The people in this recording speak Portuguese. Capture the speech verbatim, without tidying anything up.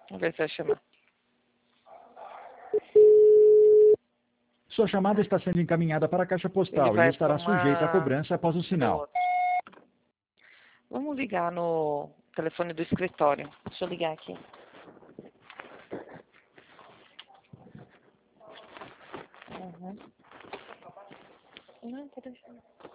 Vamos ver se vai chamar. Sua chamada está sendo encaminhada para a caixa Ele postal e vai estará para sujeita a uma... cobrança após o Cadê o sinal. outro? Vamos ligar no telefone do escritório. Deixa eu ligar aqui. Uhum. Não, pode deixar.